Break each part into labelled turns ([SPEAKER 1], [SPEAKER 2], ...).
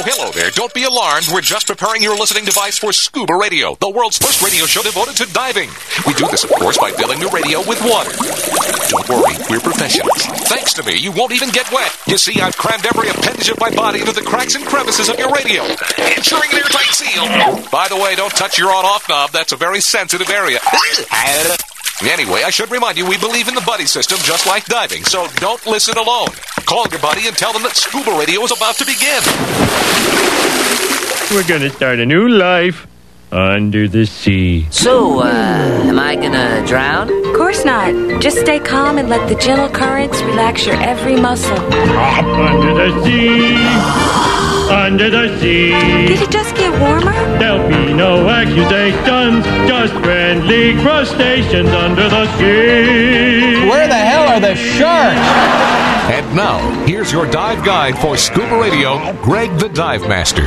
[SPEAKER 1] Hello there. Don't be alarmed. We're just preparing your listening device for Scuba Radio, the world's first radio show devoted to diving. We do this, of course, by filling the radio with water. Don't worry, we're professionals. Thanks to me, you won't even get wet. You see, I've crammed every appendage of my body into the cracks and crevices of your radio, ensuring an airtight seal. By the way, don't touch your on-off knob. That's a very sensitive area. Anyway, I should remind you, we believe in the buddy system just like diving, so don't listen alone. Call your buddy and tell them that Scuba Radio is about to begin.
[SPEAKER 2] We're going to start a new life under the sea.
[SPEAKER 3] So, am I gonna drown?
[SPEAKER 4] Of course not. Just stay calm and let the gentle currents relax your every muscle.
[SPEAKER 2] Under the sea. Under the sea.
[SPEAKER 4] Did it just get warmer?
[SPEAKER 2] There'll be no accusations, just friendly crustaceans under the sea.
[SPEAKER 5] Where the hell are the sharks?
[SPEAKER 1] And now, here's your dive guide for Scuba Radio, Greg the Dive Master.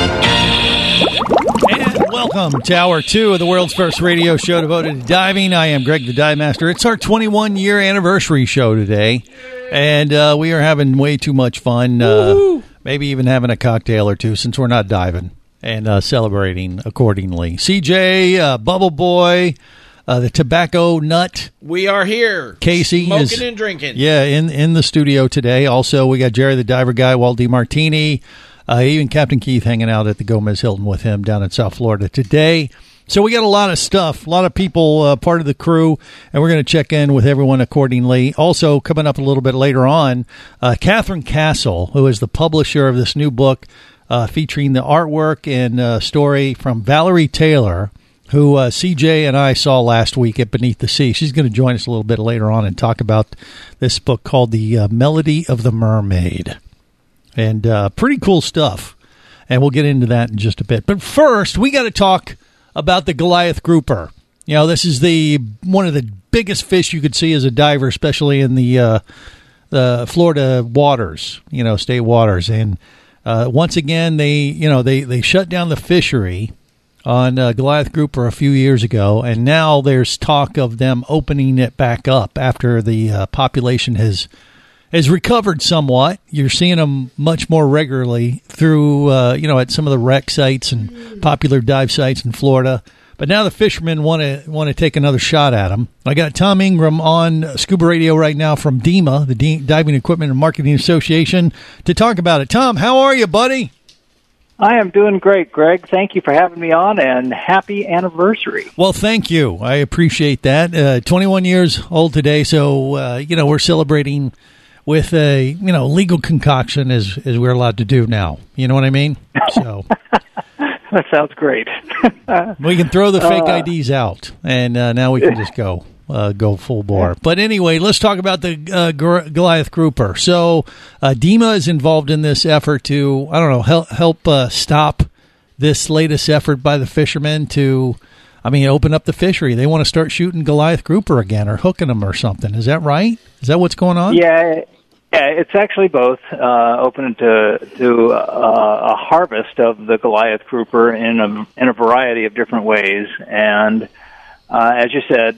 [SPEAKER 5] And welcome to Hour 2 of the world's first radio show devoted to diving. I am Greg the Dive Master. It's our 21-year anniversary show today, and we are having way too much fun. Maybe even having a cocktail or two since we're not diving, and celebrating accordingly. CJ, Bubble Boy, the Tobacco Nut.
[SPEAKER 6] We are here.
[SPEAKER 5] Casey
[SPEAKER 6] smoking
[SPEAKER 5] is,
[SPEAKER 6] and drinking.
[SPEAKER 5] Yeah, in the studio today. Also, we got Jerry the Diver Guy, Walt DiMartini, even Captain Keith hanging out at the Gomez Hilton with him down in South Florida today. So we got a lot of stuff, a lot of people part of the crew, and we're going to check in with everyone accordingly. Also, coming up a little bit later on, Catherine Castle, who is the publisher of this new book featuring the artwork and story from Valerie Taylor, who CJ and I saw last week at Beneath the Sea. She's going to join us a little bit later on and talk about this book called The Melody of the Mermaid. And pretty cool stuff. And we'll get into that in just a bit. But first, we got to talk about the Goliath grouper. You know, this is one of the biggest fish you could see as a diver, especially in the Florida waters, state waters. And once again, they shut down the fishery on Goliath grouper a few years ago, and now there's talk of them opening it back up after the population has recovered somewhat. You're seeing them much more regularly through, at some of the wreck sites and popular dive sites in Florida. But now the fishermen want to take another shot at them. I got Tom Ingram on Scuba Radio right now from DEMA, the Diving Equipment and Marketing Association, to talk about it. Tom, how are you, buddy?
[SPEAKER 7] I am doing great, Greg. Thank you for having me on, and happy anniversary.
[SPEAKER 5] Well, thank you. I appreciate that. 21 years old today, so, we're celebrating with a, legal concoction as we're allowed to do now. You know what I mean? So
[SPEAKER 7] that sounds great.
[SPEAKER 5] We can throw the fake IDs out, and now we can just go full bore. But anyway, let's talk about the Goliath grouper. So DEMA is involved in this effort to, help stop this latest effort by the fishermen to, open up the fishery. They want to start shooting Goliath grouper again or hooking them or something. Is that right? Is that what's going on?
[SPEAKER 7] Yeah, it's actually both. Open to a harvest of the Goliath grouper in a variety of different ways. And as you said,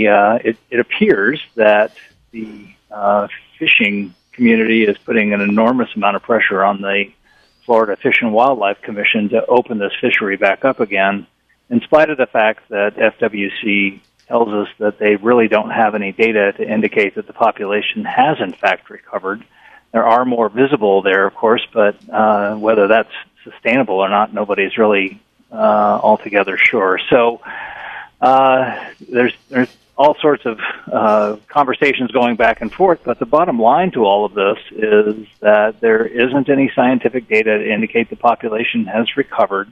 [SPEAKER 7] it appears that the fishing community is putting an enormous amount of pressure on the Florida Fish and Wildlife Commission to open this fishery back up again, in spite of the fact that FWC tells us that they really don't have any data to indicate that the population has in fact recovered. There are more visible there, of course, but whether that's sustainable or not, nobody's really altogether sure. So there's all sorts of conversations going back and forth, but the bottom line to all of this is that there isn't any scientific data to indicate the population has recovered,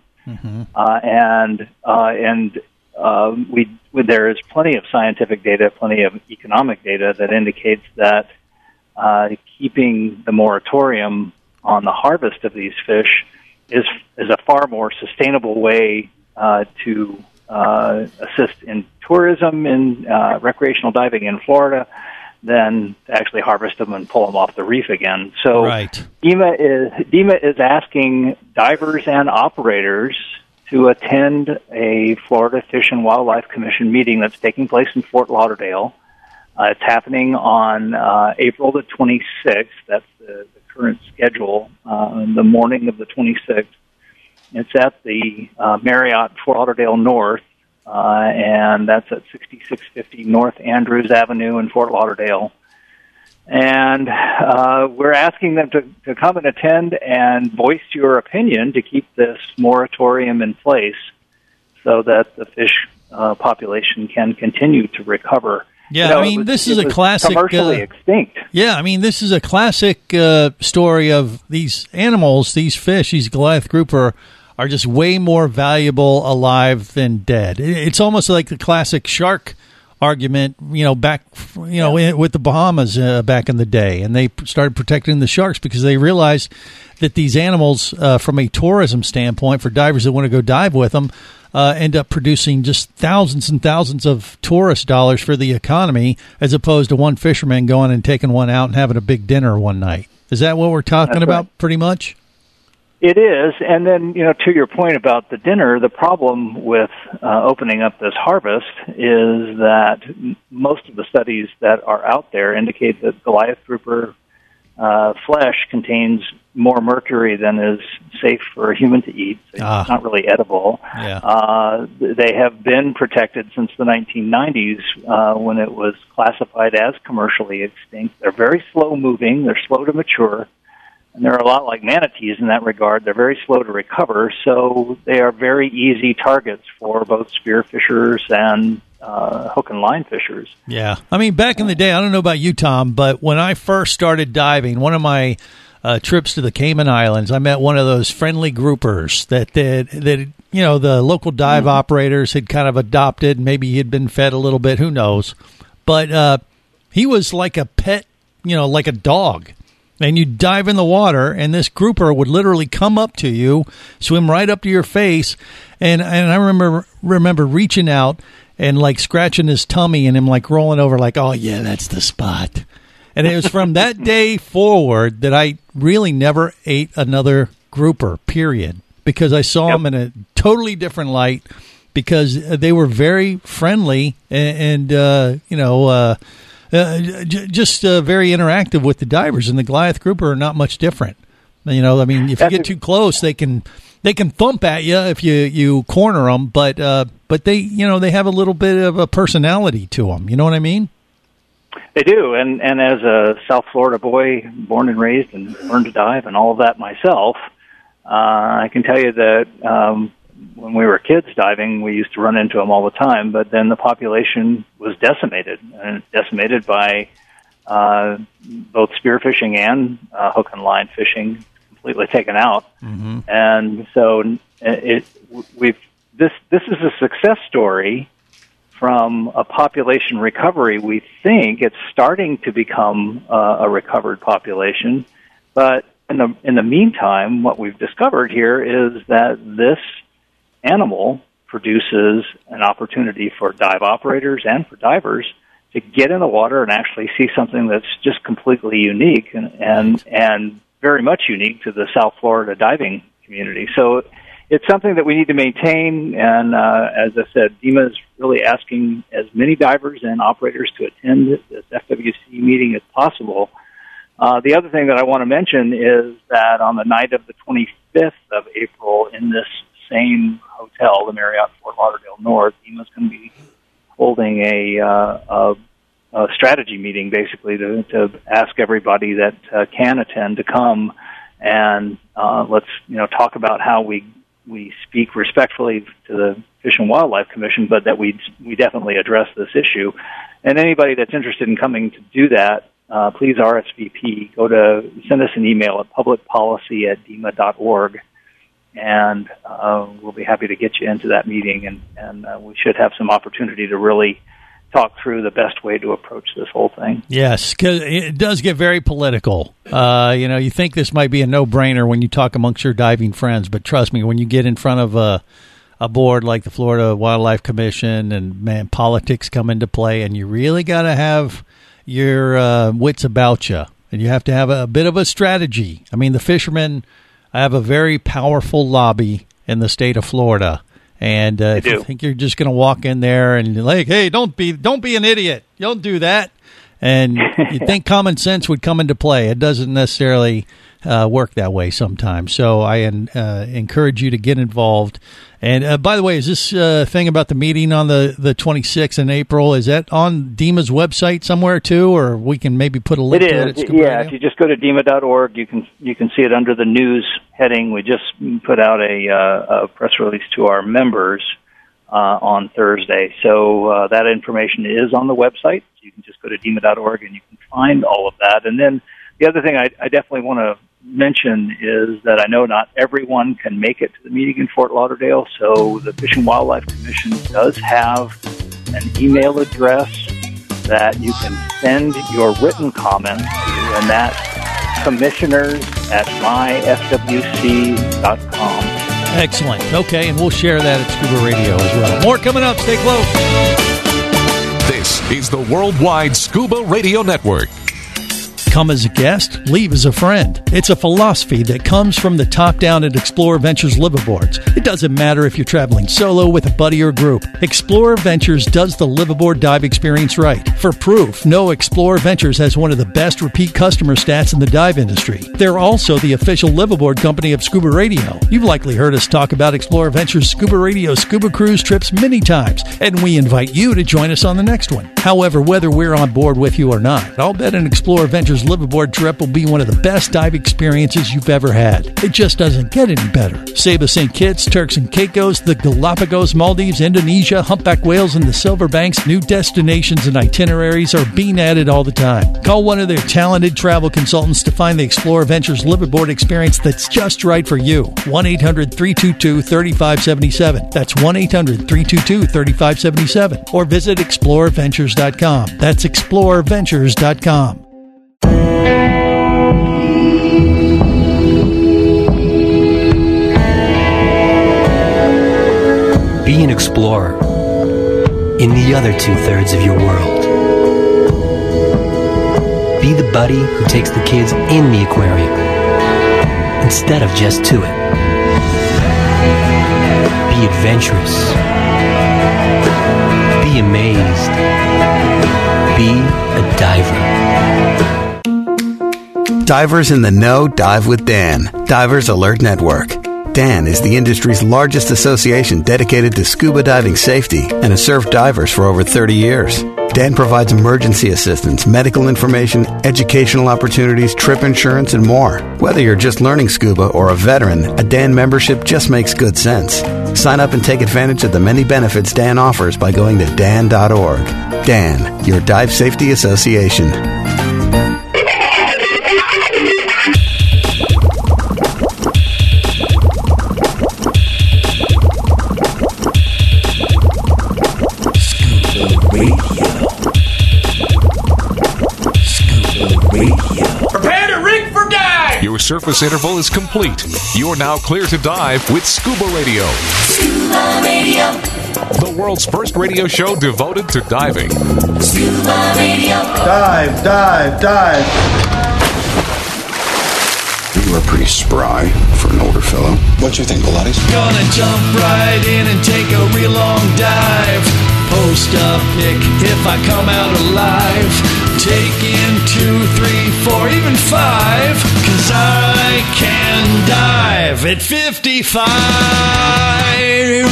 [SPEAKER 7] there is plenty of scientific data, plenty of economic data that indicates that keeping the moratorium on the harvest of these fish is a far more sustainable way to assist in tourism and recreational diving in Florida than to actually harvest them and pull them off the reef again. So
[SPEAKER 5] right.
[SPEAKER 7] DEMA is asking divers and operators to attend a Florida Fish and Wildlife Commission meeting that's taking place in Fort Lauderdale. It's happening on April the 26th. That's the current schedule, the morning of the 26th. It's at the Marriott Fort Lauderdale North, and that's at 6650 North Andrews Avenue in Fort Lauderdale. And we're asking them to come and attend and voice your opinion to keep this moratorium in place so that the fish population can continue to recover.
[SPEAKER 5] Yeah, I mean, this is a classic...
[SPEAKER 7] commercially extinct.
[SPEAKER 5] Yeah, I mean, this is a classic story of these animals, these fish, these Goliath grouper are just way more valuable alive than dead. It's almost like the classic shark argument, back, with the Bahamas back in the day. And they started protecting the sharks because they realized that these animals, from a tourism standpoint, for divers that want to go dive with them, end up producing just thousands and thousands of tourist dollars for the economy, as opposed to one fisherman going and taking one out and having a big dinner one night. Is that what we're talking about, pretty much?
[SPEAKER 7] It is, and then, to your point about the dinner, the problem with opening up this harvest is that most of the studies that are out there indicate that Goliath grouper flesh contains more mercury than is safe for a human to eat. So it's not really edible.
[SPEAKER 5] Yeah.
[SPEAKER 7] They have been protected since the 1990s when it was classified as commercially extinct. They're very slow-moving. They're slow to mature. And they're a lot like manatees in that regard. They're very slow to recover, so they are very easy targets for both spearfishers and hook and line fishers.
[SPEAKER 5] Yeah. I mean, back in the day, I don't know about you, Tom, but when I first started diving, one of my trips to the Cayman Islands, I met one of those friendly groupers that the local dive operators had kind of adopted. Maybe he had been fed a little bit, who knows. But he was like a pet, like a dog. And you dive in the water, and this grouper would literally come up to you, swim right up to your face, and I remember reaching out and like scratching his tummy and him like rolling over like, oh yeah, that's the spot. And it was from that day forward that I really never ate another grouper, period, because I saw them in a totally different light, because they were very friendly and just very interactive with the divers, and the Goliath grouper are not much different. If you get too close, they can thump at you if you corner them, but they they have a little bit of a personality to them. You know what I mean?
[SPEAKER 7] They do, and as a South Florida boy, born and raised and learned to dive and all of that myself, I can tell you that when we were kids diving, we used to run into them all the time, but then the population was decimated by both spearfishing and hook and line fishing, completely taken out. Mm-hmm. And so this is a success story from a population recovery. We think it's starting to become a recovered population, but in the meantime, what we've discovered here is that this animal produces an opportunity for dive operators and for divers to get in the water and actually see something that's just completely unique and very much unique to the South Florida diving community. So it's something that we need to maintain, and as I said, DEMA is really asking as many divers and operators to attend this FWC meeting as possible. The other thing that I want to mention is that on the night of the 25th of April in this same hotel, the Marriott Fort Lauderdale North, DEMA is going to be holding a strategy meeting, basically, to ask everybody that can attend to come and let's talk about how we speak respectfully to the Fish and Wildlife Commission, but that we definitely address this issue. And anybody that's interested in coming to do that, please RSVP. Send us an email at publicpolicy@dema.org. And we'll be happy to get you into that meeting, and we should have some opportunity to really talk through the best way to approach this whole thing.
[SPEAKER 5] Yes, because it does get very political. You think this might be a no-brainer when you talk amongst your diving friends, but trust me, when you get in front of a board like the Florida Wildlife Commission, and man, politics come into play, and you really got to have your wits about you, and you have to have a bit of a strategy. I mean, the fishermen have a very powerful lobby in the state of Florida. And if you think you're just going to walk in there and you're like, hey, don't be an idiot. Don't do that. And you'd think common sense would come into play. It doesn't necessarily work that way sometimes. So I encourage you to get involved. And by the way, is this thing about the meeting on the 26th in April, is that on DEMA's website somewhere too, or we can maybe put a link to it?
[SPEAKER 7] It is. Yeah, if you just go to DEMA.org, you can see it under the news heading. We just put out a press release to our members on Thursday. So that information is on the website. You can just go to DEMA.org and you can find all of that. And then the other thing I definitely want to mention is that I know not everyone can make it to the meeting in Fort Lauderdale, so the Fish and Wildlife Commission does have an email address that you can send your written comments to, and that's commissioners@myfwc.com.
[SPEAKER 5] Excellent. Okay, and we'll share that at Scuba Radio as well. More coming up. Stay close.
[SPEAKER 1] This is the Worldwide Scuba Radio Network.
[SPEAKER 5] Come as a guest, leave as a friend. It's a philosophy that comes from the top down at Explorer Ventures liveaboards. It doesn't matter if you're traveling solo, with a buddy, or group. Explorer Ventures does the liveaboard dive experience right. For proof, know Explorer Ventures has one of the best repeat customer stats in the dive industry. They're also the official liveaboard company of Scuba Radio. You've likely heard us talk about Explorer Ventures Scuba Radio scuba cruise trips many times, and we invite you to join us on the next one. However, whether we're on board with you or not, I'll bet an Explorer Ventures liveaboard trip will be one of the best dive experiences you've ever had. It just doesn't get any better. Saba St. Kitts, Turks and Caicos, the Galapagos, Maldives, Indonesia, humpback whales, and the Silver Banks, new destinations and itineraries are being added all the time. Call one of their talented travel consultants to find the Explorer Ventures liveaboard experience that's just right for you. 1-800-322-3577. That's 1-800-322-3577. Or visit explorerventures.com. That's explorerventures.com.
[SPEAKER 6] Be an explorer in the other 2/3 of your world. Be the buddy who takes the kids in the aquarium instead of just to it. Be adventurous. Be amazed. Be a diver.
[SPEAKER 8] Divers in the Know dive with Dan. Divers Alert Network. Dan is the industry's largest association dedicated to scuba diving safety and has served divers for over 30 years. Dan provides emergency assistance, medical information, educational opportunities, trip insurance, and more. Whether you're just learning scuba or a veteran, a Dan membership just makes good sense. Sign up and take advantage of the many benefits Dan offers by going to dan.org. Dan, your dive safety association.
[SPEAKER 1] Surface interval is complete. You are now clear to dive with Scuba Radio.
[SPEAKER 9] Scuba Radio.
[SPEAKER 1] The world's first radio show devoted to diving.
[SPEAKER 9] Scuba Radio.
[SPEAKER 10] Dive, dive, dive.
[SPEAKER 11] You are pretty spry for an older fellow. What you think, Pilates?
[SPEAKER 12] Gonna jump right in and take a real long dive. Post a pic if I come out alive. Take in 2, 3, 4, even 5. 'Cause I can dive at 55.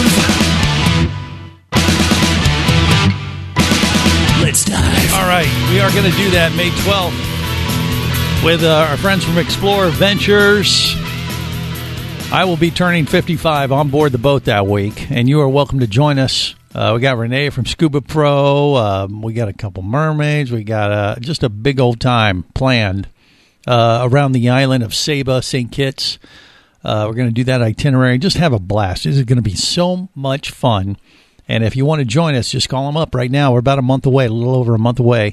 [SPEAKER 12] Let's dive.
[SPEAKER 5] All right, we are going to do that May 12th with our friends from Explorer Ventures. I will be turning 55 on board the boat that week, and you are welcome to join us. We got Renee from Scuba Pro. We got a couple mermaids. We got just a big old time planned around the island of Saba, St. Kitts. We're going to do that itinerary. Just have a blast. This is going to be so much fun. And if you want to join us, just call them up right now. We're about a month away, a little over a month away.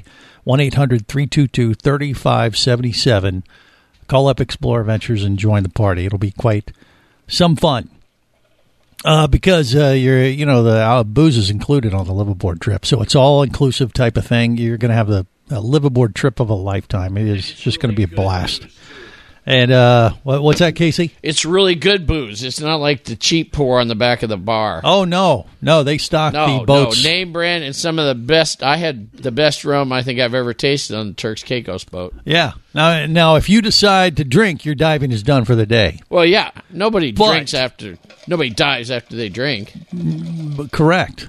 [SPEAKER 5] 1-800-322-3577. Call up Explorer Ventures and join the party. It'll be quite some fun. Because the booze is included on the liveaboard trip, so it's all inclusive type of thing. You're going to have a liveaboard trip of a lifetime. It's just going to be a blast. And what's that, Casey?
[SPEAKER 13] It's really good booze. It's not like the cheap pour on the back of the bar.
[SPEAKER 5] Oh, no. No, they stock the boats.
[SPEAKER 13] No, name brand and some of the best. I had the best rum I think I've ever tasted on the Turks Caicos boat.
[SPEAKER 5] Yeah. Now, if you decide to drink, your diving is done for the day.
[SPEAKER 13] Well, yeah. Nobody dies after they drink.
[SPEAKER 5] Correct.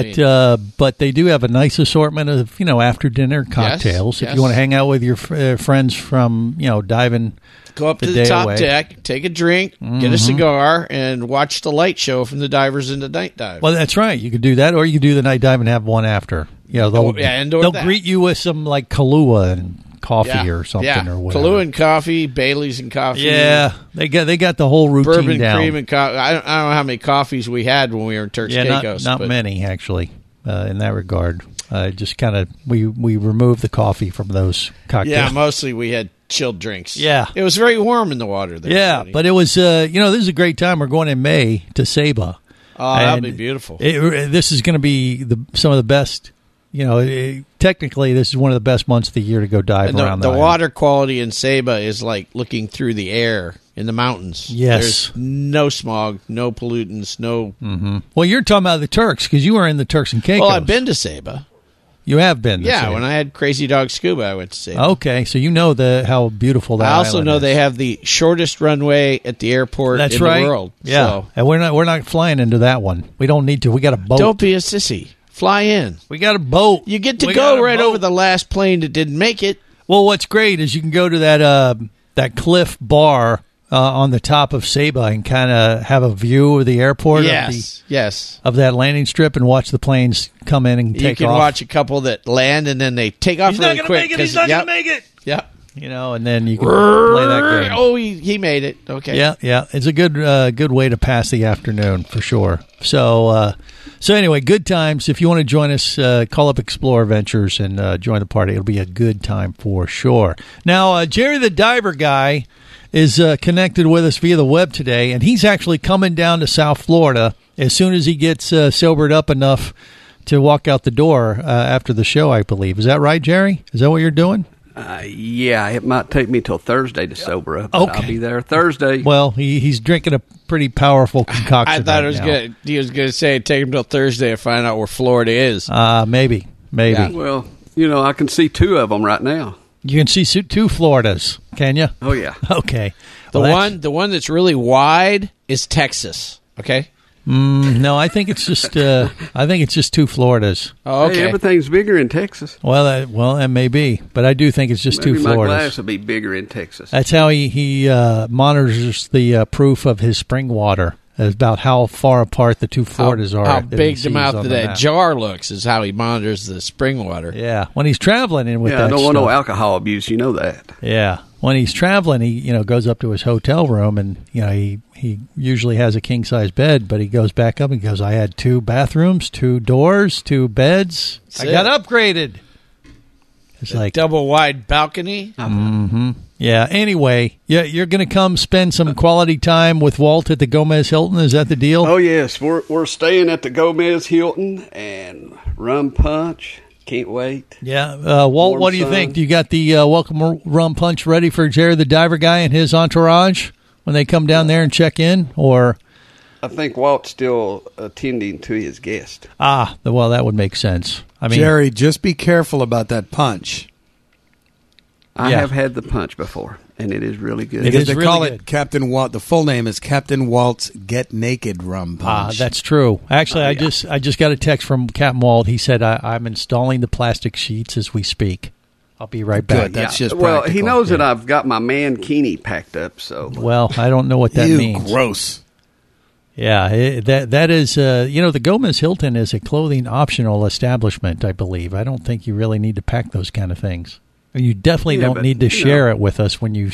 [SPEAKER 5] But they do have a nice assortment of, after dinner cocktails.
[SPEAKER 13] Yes.
[SPEAKER 5] If you want to hang out with your friends from, diving.
[SPEAKER 13] Go up to the top deck, take a drink, get a cigar, and watch the light show from the divers in the night dive.
[SPEAKER 5] Well, that's right. You could do that, or you could do the night dive and have one after. They'll greet you with some like Kahlua and coffee or something or whatever.
[SPEAKER 13] Kahlua and coffee, Bailey's and coffee.
[SPEAKER 5] Yeah, they got the whole routine
[SPEAKER 13] bourbon,
[SPEAKER 5] down.
[SPEAKER 13] Cream, and coffee. I don't know how many coffees we had when we were in Turks Caicos.
[SPEAKER 5] Not many actually in that regard. Just kind of we removed the coffee from those cocktails.
[SPEAKER 13] Yeah, mostly we had chilled drinks.
[SPEAKER 5] Yeah,
[SPEAKER 13] it was very warm in the water there.
[SPEAKER 5] Yeah,
[SPEAKER 13] buddy.
[SPEAKER 5] but it was this is a great time. We're going in May to Saba.
[SPEAKER 13] Oh, that'll be beautiful.
[SPEAKER 5] This is going to be some of the best. Technically, this is one of the best months of the year to go dive around
[SPEAKER 13] the water quality in Saba is like looking through the air in the mountains.
[SPEAKER 5] Yes.
[SPEAKER 13] There's no smog, no pollutants, no...
[SPEAKER 5] Mm-hmm. Well, you're talking about the Turks, because you were in the Turks and Caicos.
[SPEAKER 13] Well, I've been to Saba.
[SPEAKER 5] You have been to Saba.
[SPEAKER 13] When I had Crazy Dog Scuba, I went to Saba.
[SPEAKER 5] Okay, so you know how beautiful that island is.
[SPEAKER 13] I also know they have the shortest runway at the airport in the world.
[SPEAKER 5] Yeah,
[SPEAKER 13] so.
[SPEAKER 5] And we're not flying into that one. We don't need to. We got a boat.
[SPEAKER 13] Don't be a sissy. Fly in.
[SPEAKER 5] We got a boat.
[SPEAKER 13] You get to go right over the last plane that didn't make it.
[SPEAKER 5] Well, what's great is you can go to that cliff bar on the top of Saba and kind of have a view of the airport.
[SPEAKER 13] Yes.
[SPEAKER 5] Of that landing strip and watch the planes come in and take off.
[SPEAKER 13] You can watch a couple that land and then they take off really quick.
[SPEAKER 5] He's not going to make it.
[SPEAKER 13] Yeah.
[SPEAKER 5] And then you can play that game.
[SPEAKER 13] Oh, he made it. Okay.
[SPEAKER 5] Yeah. It's a good way to pass the afternoon for sure. So anyway, good times. If you want to join us, call up Explore Ventures and join the party. It'll be a good time for sure. Now, Jerry the Diver Guy is connected with us via the web today, and he's actually coming down to South Florida as soon as he gets sobered up enough to walk out the door after the show, I believe. Is that right, Jerry? Is that what you're doing?
[SPEAKER 14] Yeah, it might take me till Thursday to sober up. But I'll be there Thursday.
[SPEAKER 5] Well, he's drinking a pretty powerful concoction.
[SPEAKER 13] I thought he was going to say take him till Thursday to find out where Florida is.
[SPEAKER 5] Maybe.
[SPEAKER 14] Yeah. Well, I can see two of them right now.
[SPEAKER 5] You can see two Floridas, can you?
[SPEAKER 14] Oh yeah.
[SPEAKER 5] Okay.
[SPEAKER 13] The one that's really wide is Texas. Okay.
[SPEAKER 5] No, I think it's just two Floridas.
[SPEAKER 13] Oh, okay.
[SPEAKER 14] Hey, everything's bigger in Texas.
[SPEAKER 5] Well, that may be, but I do think it's just two Floridas.
[SPEAKER 14] My glass will be bigger in Texas.
[SPEAKER 5] That's how he monitors the proof of his spring water. It's about how far apart the two Floridas are.
[SPEAKER 13] How big the mouth of that jar looks is how he monitors the spring water.
[SPEAKER 5] Yeah, when he's traveling in with that
[SPEAKER 14] I don't
[SPEAKER 5] stuff.
[SPEAKER 14] want no alcohol abuse. You know that.
[SPEAKER 5] Yeah, when he's traveling, he goes up to his hotel room and he usually has a king size bed, but he goes back up and goes, I had 2 bathrooms, 2 doors, 2 beds. I got upgraded. It's like
[SPEAKER 13] double wide balcony.
[SPEAKER 5] Mm-hmm. Yeah. Anyway, you're going to come spend some quality time with Walt at the Gomez Hilton. Is that the deal?
[SPEAKER 14] Oh yes, we're staying at the Gomez Hilton and rum punch. Can't wait.
[SPEAKER 5] Yeah, Walt.
[SPEAKER 14] Warm
[SPEAKER 5] what do you
[SPEAKER 14] sun.
[SPEAKER 5] think? Do you got the welcome rum punch ready for Jerry the Diver Guy and his entourage when they come down there and check in? Or
[SPEAKER 14] I think Walt's still attending to his guest.
[SPEAKER 5] Well, that would make sense. I mean,
[SPEAKER 15] Jerry, just be careful about that punch.
[SPEAKER 14] I have had the punch before, and it is really good.
[SPEAKER 15] Because they call it Captain Walt. The full name is Captain Walt's Get Naked Rum Punch.
[SPEAKER 5] That's true. Actually, I just got a text from Captain Walt. He said I'm installing the plastic sheets as we speak. I'll be right back.
[SPEAKER 15] Good. That's just
[SPEAKER 14] well.
[SPEAKER 15] practical.
[SPEAKER 14] He knows that I've got my mankini packed up. So
[SPEAKER 5] well, I don't know what that means.
[SPEAKER 15] Gross.
[SPEAKER 5] Yeah, that is, the Gomez Hilton is a clothing optional establishment, I believe. I don't think you really need to pack those kind of things. You definitely don't need to share it with us when you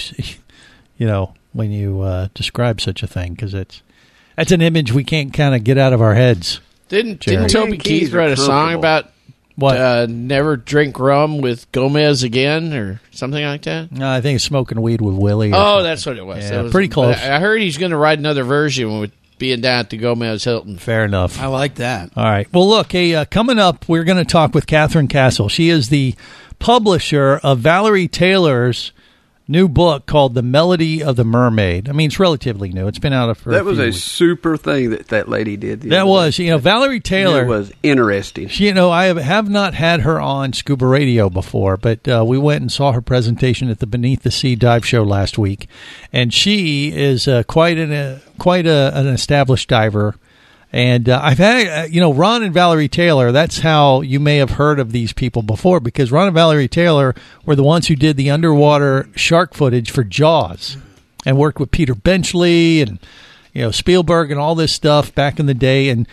[SPEAKER 5] describe such a thing, because that's an image we can't kind of get out of our heads.
[SPEAKER 13] Didn't Toby Keith write a song about
[SPEAKER 5] what?
[SPEAKER 13] Never drink rum with Gomez again or something like that?
[SPEAKER 5] No, I think it's Smoking Weed with Willie.
[SPEAKER 13] Oh, that's what it was.
[SPEAKER 5] Yeah, pretty close.
[SPEAKER 13] I heard he's going to write another version with being down at the Gomez Hilton.
[SPEAKER 5] Fair enough.
[SPEAKER 15] I like that.
[SPEAKER 5] All right. Well, look, coming up, we're going to talk with Catherine Castle. She is the publisher of Valerie Taylor's new book called The Melody of the Mermaid. I mean, it's relatively new. It's been out for
[SPEAKER 14] that
[SPEAKER 5] a
[SPEAKER 14] was
[SPEAKER 5] few
[SPEAKER 14] a
[SPEAKER 5] weeks.
[SPEAKER 14] super thing that lady did.
[SPEAKER 5] That was, Valerie Taylor.
[SPEAKER 14] It was interesting.
[SPEAKER 5] She, I have not had her on Scuba Radio before, but we went and saw her presentation at the Beneath the Sea dive show last week, and she is quite an established diver. And I've had, Ron and Valerie Taylor, that's how you may have heard of these people before, because Ron and Valerie Taylor were the ones who did the underwater shark footage for Jaws and worked with Peter Benchley and, Spielberg and all this stuff back in the day. And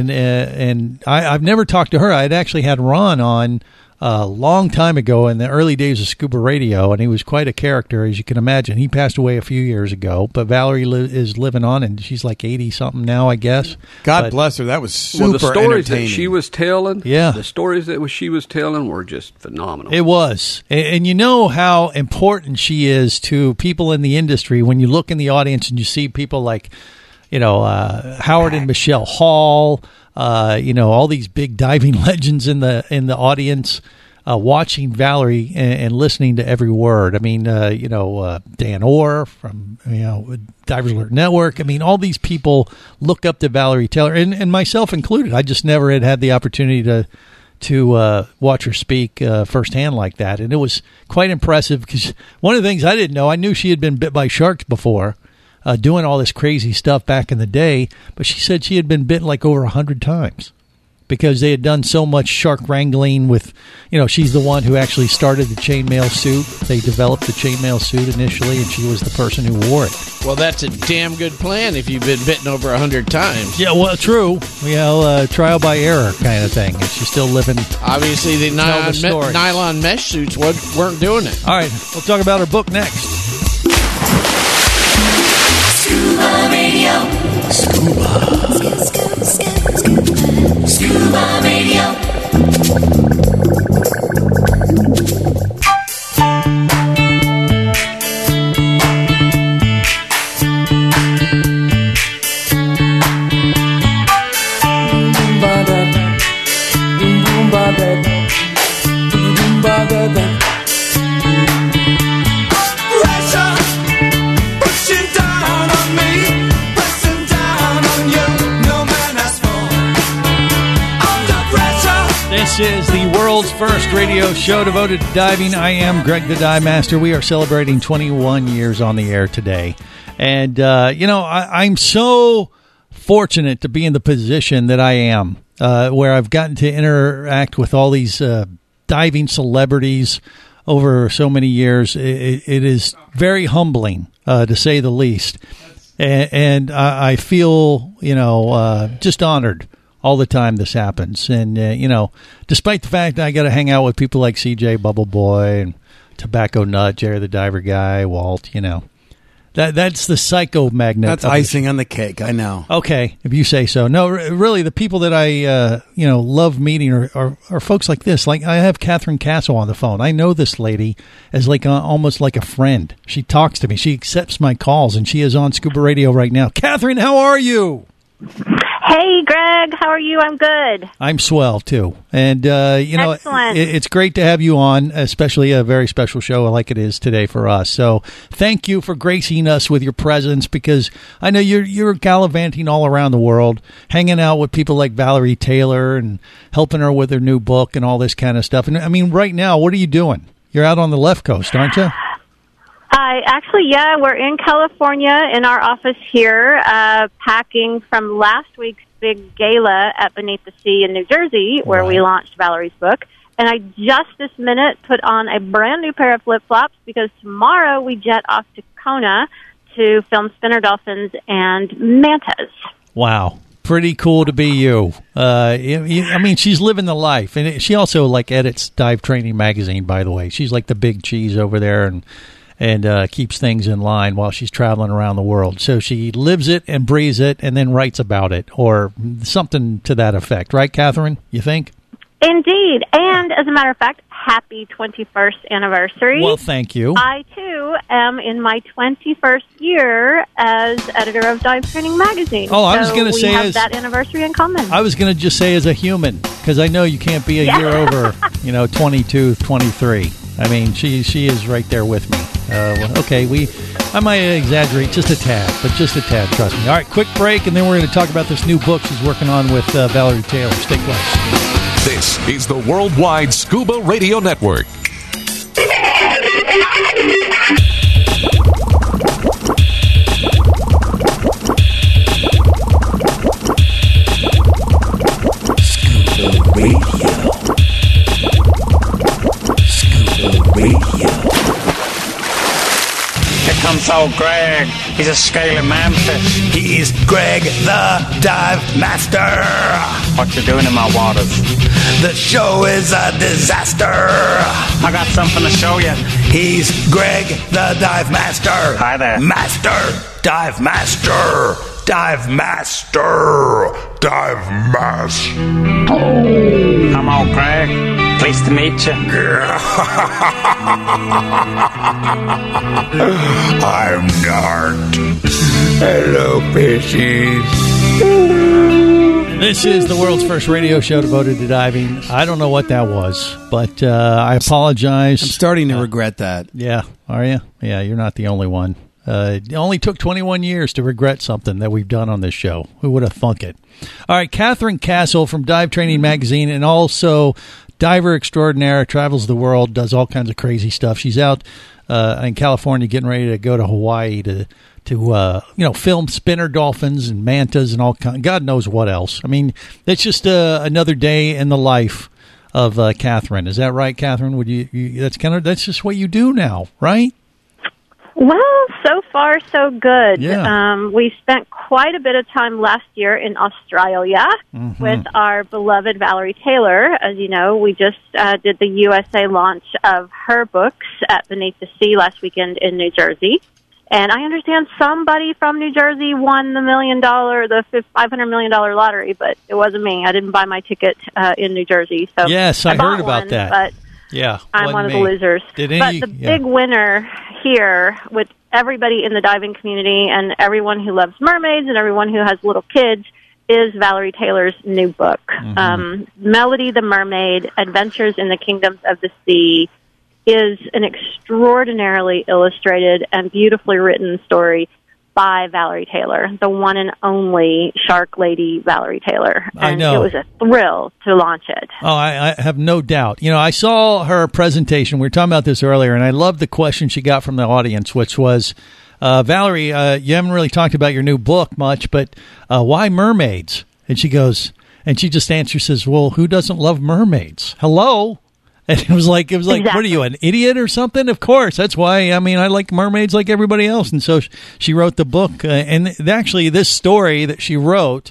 [SPEAKER 5] I've never talked to her. I'd actually had Ron on a long time ago in the early days of Scuba Radio, and he was quite a character, as you can imagine. He passed away a few years ago, but Valerie is living on, and she's like 80-something now, I guess.
[SPEAKER 15] God bless her. That was super
[SPEAKER 14] the stories
[SPEAKER 15] entertaining.
[SPEAKER 14] that she was telling,
[SPEAKER 5] yeah.
[SPEAKER 14] The stories that she was telling were just phenomenal.
[SPEAKER 5] It was. And you know how important she is to people in the industry when you look in the audience and you see people like, Howard and Michelle Hall, all these big diving legends in the audience, watching Valerie and listening to every word. I mean, Dan Orr from Divers Alert Network. I mean, all these people look up to Valerie Taylor, and myself included. I just never had the opportunity to watch her speak firsthand like that, and it was quite impressive. Because one of the things I didn't know, I knew she had been bit by sharks before. Doing all this crazy stuff back in the day, but she said she had been bitten like over 100 times because they had done so much shark wrangling with, she's the one who actually started the chainmail suit. They developed the chainmail suit initially, and she was the person who wore it.
[SPEAKER 13] Well, that's a damn good plan if you've been bitten over 100 times.
[SPEAKER 5] Yeah, well, true. Trial by error kind of thing, and she's still living.
[SPEAKER 13] Obviously, the nylon mesh suits weren't doing it.
[SPEAKER 5] All right, we'll talk about her book next.
[SPEAKER 9] Scuba Radio. Scuba Radio.
[SPEAKER 5] This is the world's first radio show devoted to diving. I am Greg the Dive Master. We are celebrating 21 years on the air today. And, I'm so fortunate to be in the position that I am, where I've gotten to interact with all these diving celebrities over so many years. It is very humbling, to say the least. And I feel, just honored all the time this happens. And, despite the fact that I got to hang out with people like CJ Bubble Boy and Tobacco Nut, Jerry the Diver Guy, Walt, that's the psycho magnet.
[SPEAKER 15] That's icing on the cake, I know.
[SPEAKER 5] Okay, if you say so. No, really, the people that I, love meeting are folks like this. Like, I have Catherine Castle on the phone. I know this lady as almost like a friend. She talks to me. She accepts my calls, and she is on Scuba Radio right now. Catherine, how are you?
[SPEAKER 16] Hey, Greg. How are you? I'm good.
[SPEAKER 5] I'm swell, too. And,
[SPEAKER 16] Excellent.
[SPEAKER 5] It's great to have you on, especially a very special show like it is today for us. So thank you for gracing us with your presence, because I know you're gallivanting all around the world, hanging out with people like Valerie Taylor and helping her with her new book and all this kind of stuff. And, I mean, right now, what are you doing? You're out on the left coast, aren't you?
[SPEAKER 16] We're in California in our office here, packing from last week's big gala at Beneath the Sea in New Jersey, where we launched Valerie's book. And I just this minute put on a brand new pair of flip-flops because tomorrow we jet off to Kona to film spinner dolphins and mantas.
[SPEAKER 5] Wow. Pretty cool to be you. I mean, she's living the life. And she also, edits Dive Training Magazine, by the way. She's like the big cheese over there and keeps things in line while she's traveling around the world. So she lives it and breathes it and then writes about it, or something to that effect. Right, Catherine? You think?
[SPEAKER 16] Indeed. And as a matter of fact, happy 21st anniversary.
[SPEAKER 5] Well, thank you.
[SPEAKER 16] I, too, am in my 21st year as editor of Dive Training Magazine.
[SPEAKER 5] Oh, I was going to say...
[SPEAKER 16] we have that anniversary in common.
[SPEAKER 5] I was going to just say as a human, because I know you can't be a year over, 22, 23. I mean, she is right there with me. I might exaggerate just a tad, but just a tad, trust me. All right, quick break, and then we're going to talk about this new book she's working on with Valerie Taylor. Stay close.
[SPEAKER 1] This is the Worldwide Scuba Radio Network.
[SPEAKER 9] Scuba Radio. Scuba Radio.
[SPEAKER 17] Here comes old Greg. He's a scaly manfish.
[SPEAKER 18] He's Greg the Dive Master.
[SPEAKER 17] What you doing in my waters?
[SPEAKER 18] The show is a disaster.
[SPEAKER 17] I got something to show you.
[SPEAKER 18] He's Greg the Dive Master.
[SPEAKER 17] Hi there.
[SPEAKER 18] Master. Dive Master. Dive Master. Dive Master.
[SPEAKER 17] I'm old Greg. Pleased to meet you.
[SPEAKER 18] I'm Nart. Hello, fishies.
[SPEAKER 5] This is the world's first radio show devoted to diving. I don't know what that was, but I apologize.
[SPEAKER 15] I'm starting to regret that.
[SPEAKER 5] Yeah, are you? Yeah, you're not the only one. It only took 21 years to regret something that we've done on this show. Who would have thunk it? All right, Catherine Castle from Dive Training Magazine and also diver extraordinaire, travels the world, does all kinds of crazy stuff. She's out in California getting ready to go to Hawaii to film spinner dolphins and mantas and all kinds. God knows what else. I mean, it's just another day in the life of Catherine. Is that right, Catherine? Would you that's just what you do now, right?
[SPEAKER 16] Well, so far so good.
[SPEAKER 5] Yeah.
[SPEAKER 16] We spent quite a bit of time last year in Australia with our beloved Valerie Taylor. As you know, we just did the USA launch of her books at Beneath the Sea last weekend in New Jersey. And I understand somebody from New Jersey won the $500 million lottery, but it wasn't me. I didn't buy my ticket in New Jersey. So
[SPEAKER 5] yes, I heard about
[SPEAKER 16] one,
[SPEAKER 5] that.
[SPEAKER 16] But
[SPEAKER 5] yeah,
[SPEAKER 16] I'm one of the losers. But the big winner here with everybody in the diving community and everyone who loves mermaids and everyone who has little kids is Valerie Taylor's new book, Melody the Mermaid, Adventures in the Kingdoms of the Sea, is an extraordinarily illustrated and beautifully written story by Valerie Taylor, the one and only Shark Lady Valerie Taylor. And
[SPEAKER 5] I know.
[SPEAKER 16] It was a thrill to launch it.
[SPEAKER 5] Oh, I have no doubt. You know, I saw her presentation. We were talking about this earlier, and I loved the question she got from the audience, which was, Valerie, you haven't really talked about your new book much, but why mermaids? And she goes, and she just answers, says, well, who doesn't love mermaids? Hello? And it was like, exactly. What are you, an idiot or something? Of course. That's why, I mean, I like mermaids like everybody else. And so she wrote the book. And actually, this story that she wrote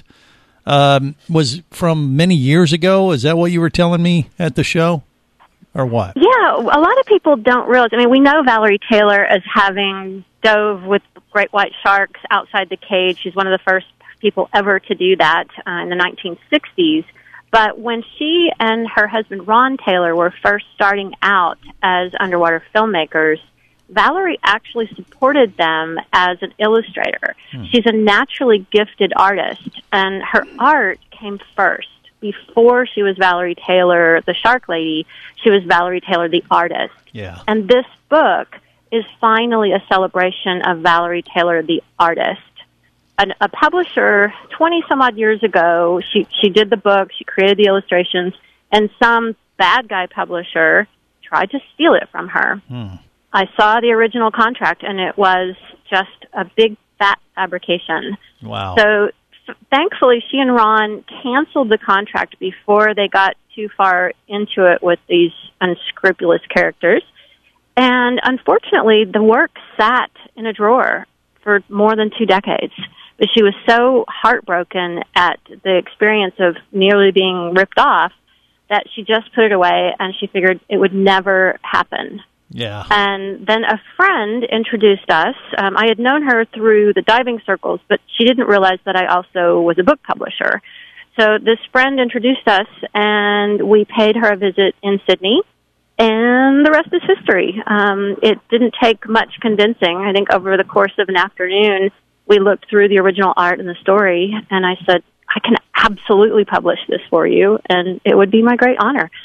[SPEAKER 5] was from many years ago. Is that what you were telling me at the show? Or what?
[SPEAKER 16] Yeah, a lot of people don't realize. I mean, we know Valerie Taylor as having dove with great white sharks outside the cage. She's one of the first people ever to do that in the 1960s. But when she and her husband, Ron Taylor, were first starting out as underwater filmmakers, Valerie actually supported them as an illustrator. She's a naturally gifted artist, and her art came first. Before she was Valerie Taylor, the Shark Lady, she was Valerie Taylor, the artist.
[SPEAKER 5] Yeah.
[SPEAKER 16] And this book is finally a celebration of Valerie Taylor, the artist. A publisher 20-some-odd years ago, she did the book, she created the illustrations, and some bad guy publisher tried to steal it from her. I saw the original contract, and it was just a big, fat fabrication.
[SPEAKER 5] Wow.
[SPEAKER 16] So, thankfully, she and Ron canceled the contract before they got too far into it with these unscrupulous characters. And unfortunately, the work sat in a drawer for more than 2 decades. But she was so heartbroken at the experience of nearly being ripped off that she just put it away, and she figured it would never happen.
[SPEAKER 5] Yeah.
[SPEAKER 16] And then a friend introduced us. I had known her through the diving circles, but she didn't realize that I also was a book publisher. So this friend introduced us, and we paid her a visit in Sydney, and the rest is history. It didn't take much convincing. I think over the course of an afternoon, we looked through the original art and the story, and I said, I can absolutely publish this for you, and it would be my great honor.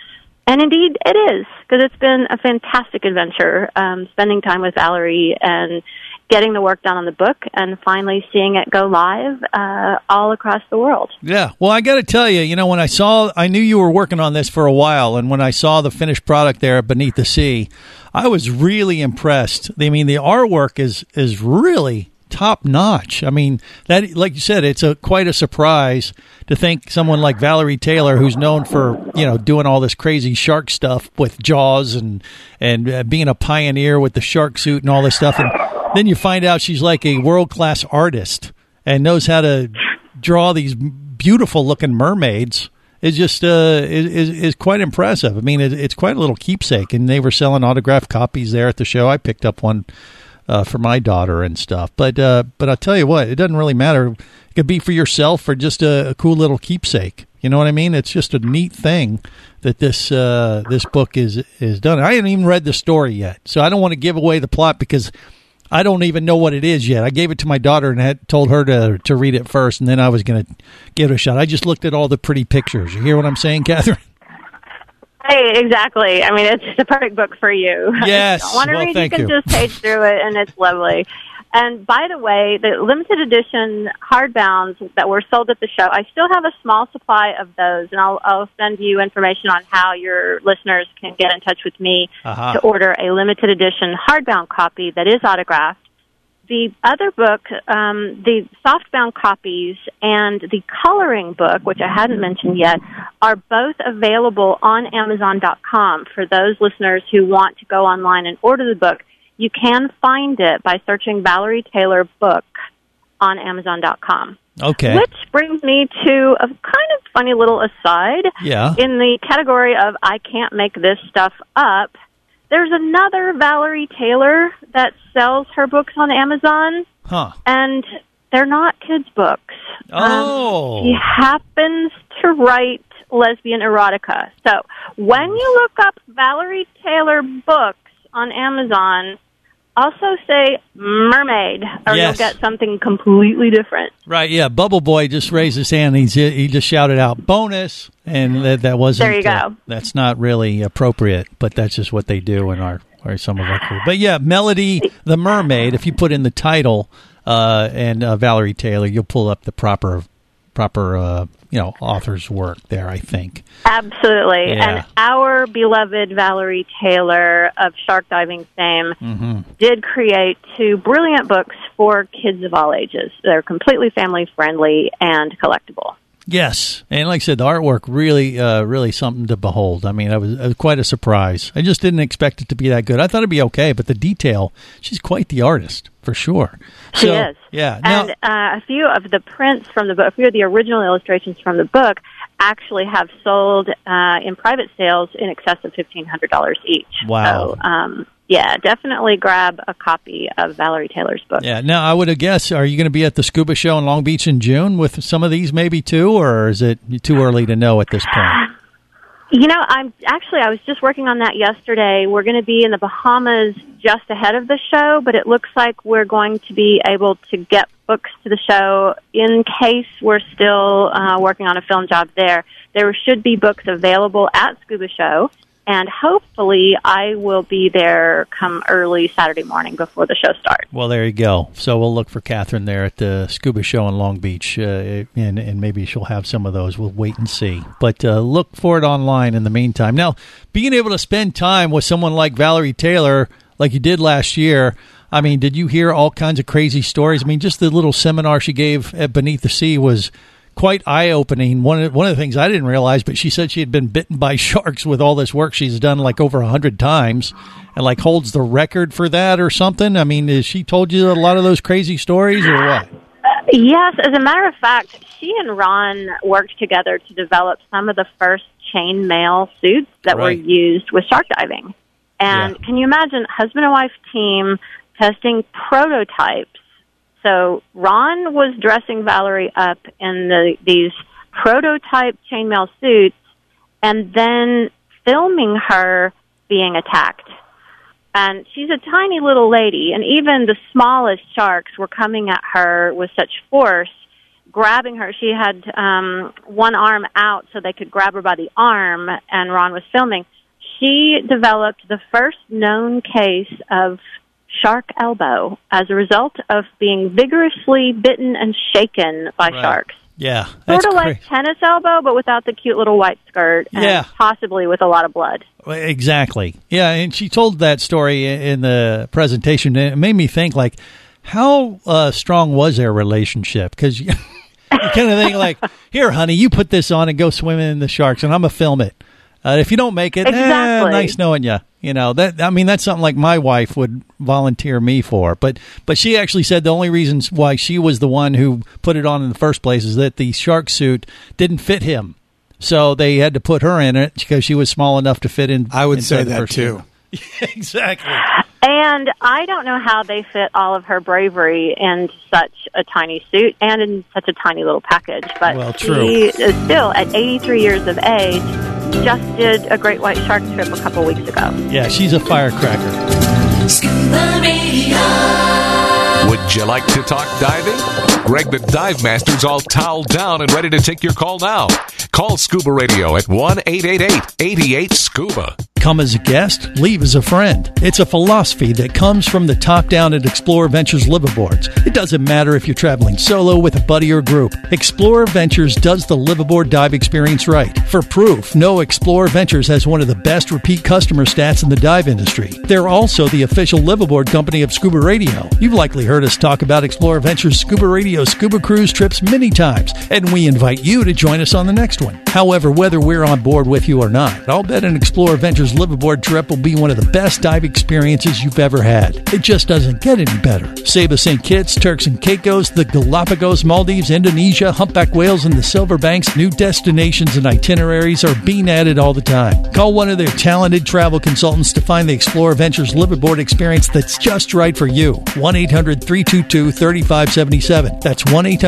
[SPEAKER 16] And indeed, it is, because it's been a fantastic adventure, spending time with Valerie and getting the work done on the book and finally seeing it go live all across the world.
[SPEAKER 5] Yeah. Well, I got to tell you, when I knew you were working on this for a while, and when I saw the finished product there at Beneath the Sea, I was really impressed. I mean, the artwork is really top notch. I mean, that, like you said, it's quite a surprise to think someone like Valerie Taylor, who's known for doing all this crazy shark stuff with Jaws and being a pioneer with the shark suit and all this stuff, and then you find out she's like a world-class artist and knows how to draw these beautiful-looking mermaids. It's just is quite impressive. I mean, it's quite a little keepsake, and they were selling autographed copies there at the show. I picked up one for my daughter and stuff. But I'll tell you what, it doesn't really matter. It could be for yourself or just a cool little keepsake. You know what I mean? It's just a neat thing that this book is done. I haven't even read the story yet, so I don't want to give away the plot because I don't even know what it is yet. I gave it to my daughter and had told her to read it first, and then I was going to give it a shot. I just looked at all the pretty pictures. You hear what I'm saying, Catherine?
[SPEAKER 16] Hey, exactly. I mean, it's the perfect book for you.
[SPEAKER 5] Yes.
[SPEAKER 16] If you want to read,
[SPEAKER 5] thank
[SPEAKER 16] you can
[SPEAKER 5] you.
[SPEAKER 16] just page through it, and it's lovely. And by the way, the limited edition hardbounds that were sold at the show, I still have a small supply of those, and I'll send you information on how your listeners can get in touch with me to order a limited edition hardbound copy that is autographed. The other book, the softbound copies and the coloring book, which I hadn't mentioned yet, are both available on Amazon.com for those listeners who want to go online and order the book. You can find it by searching Valerie Taylor Book on Amazon.com.
[SPEAKER 5] Okay.
[SPEAKER 16] Which brings me to a kind of funny little aside.
[SPEAKER 5] Yeah.
[SPEAKER 16] In the category of I can't make this stuff up, there's another Valerie Taylor that sells her books on Amazon.
[SPEAKER 5] Huh.
[SPEAKER 16] And they're not kids' books.
[SPEAKER 5] Oh.
[SPEAKER 16] She happens to write lesbian erotica. So when you look up Valerie Taylor Books on Amazon, also say mermaid, or
[SPEAKER 5] Yes.
[SPEAKER 16] you'll get something completely different.
[SPEAKER 5] Right, yeah. Bubble Boy just raised his hand. He just shouted out bonus, and that wasn't.
[SPEAKER 16] There you go.
[SPEAKER 5] That's not really appropriate, but that's just what they do in some of our crew. But yeah, Melody the Mermaid. If you put in the title and Valerie Taylor, you'll pull up the proper author's work there, I think.
[SPEAKER 16] Absolutely.
[SPEAKER 5] Yeah.
[SPEAKER 16] And our beloved Valerie Taylor of shark diving fame did create 2 brilliant books for kids of all ages. They're completely family-friendly and collectible.
[SPEAKER 5] Yes, and like I said, the artwork really something to behold. I mean, it was quite a surprise. I just didn't expect it to be that good. I thought it'd be okay, but the detail, she's quite the artist, for sure.
[SPEAKER 16] She is.
[SPEAKER 5] Yeah.
[SPEAKER 16] And a few of the prints from the book, a few of the original illustrations from the book actually have sold in private sales in excess of $1,500 each.
[SPEAKER 5] Wow.
[SPEAKER 16] So, yeah, definitely grab a copy of Valerie Taylor's book.
[SPEAKER 5] Yeah. Now, I would have guessed, are you going to be at the Scuba Show in Long Beach in June with some of these maybe too, or is it too early to know at this point?
[SPEAKER 16] I was just working on that yesterday. We're going to be in the Bahamas just ahead of the show, but it looks like we're going to be able to get books to the show in case we're still working on a film job there. There should be books available at Scuba Show, and hopefully I will be there come early Saturday morning before the show starts.
[SPEAKER 5] Well, there you go. So we'll look for Catherine there at the Scuba Show in Long Beach, and maybe she'll have some of those. We'll wait and see. But look for it online in the meantime. Now, being able to spend time with someone like Valerie Taylor, like you did last year, I mean, did you hear all kinds of crazy stories? I mean, just the little seminar she gave at Beneath the Sea was quite eye-opening. One of the things I didn't realize, but she said she had been bitten by sharks with all this work she's done like over 100 times and like holds the record for that or something. I mean, has she told you a lot of those crazy stories or what?
[SPEAKER 16] Yes, as a matter of fact, she and Ron worked together to develop some of the first chainmail suits that were used with shark diving. And can you imagine husband and wife team testing prototypes? So Ron was dressing Valerie up in these prototype chainmail suits and then filming her being attacked. And she's a tiny little lady, and even the smallest sharks were coming at her with such force, grabbing her. She had one arm out so they could grab her by the arm, and Ron was filming. she developed the first known case of shark elbow as a result of being vigorously bitten and shaken by sharks.
[SPEAKER 5] Yeah.
[SPEAKER 16] Sort of like tennis elbow, but without the cute little white skirt, and possibly with a lot of blood.
[SPEAKER 5] Exactly. Yeah, and she told that story in the presentation, and it made me think, like, how strong was their relationship? Because you kind of think, like, here, honey, you put this on and go swimming in the sharks, and I'm going to film it. If you don't make it, nice knowing you. You know, that's something like my wife would volunteer me for. But she actually said the only reasons why she was the one who put it on in the first place is that the shark suit didn't fit him. So they had to put her in it because she was small enough to fit in.
[SPEAKER 15] I would say that too.
[SPEAKER 5] Exactly.
[SPEAKER 16] And I don't know how they fit all of her bravery in such a tiny suit and in such a tiny little package. But she is still, at 83 years of age, just did a great white shark trip a couple weeks ago.
[SPEAKER 5] Yeah, she's a firecracker.
[SPEAKER 12] Scuba Radio.
[SPEAKER 1] Would you like to talk diving? Greg the Dive Master's all toweled down and ready to take your call now. Call Scuba Radio at 1-888-88-SCUBA.
[SPEAKER 5] Come as a guest, leave as a friend. It's a philosophy that comes from the top down at Explorer Ventures liveaboards. It doesn't matter if you're traveling solo, with a buddy, or group. Explorer Ventures does the liveaboard dive experience right. For proof, know Explorer Ventures has one of the best repeat customer stats in the dive industry. They're also the official liveaboard company of Scuba Radio. You've likely heard us talk about Explorer Ventures Scuba Radio scuba cruise trips many times, and we invite you to join us on the next one. However, whether we're on board with you or not, I'll bet an Explorer Ventures liveaboard trip will be one of the best dive experiences you've ever had. It just doesn't get any better. Saba St. Kitts, Turks and Caicos, the Galapagos, Maldives, Indonesia, humpback whales, and the Silver Banks, new destinations and itineraries are being added all the time. Call one of their talented travel consultants to find the Explorer Ventures liveaboard experience that's just right for you. 1-800-322-3577. That's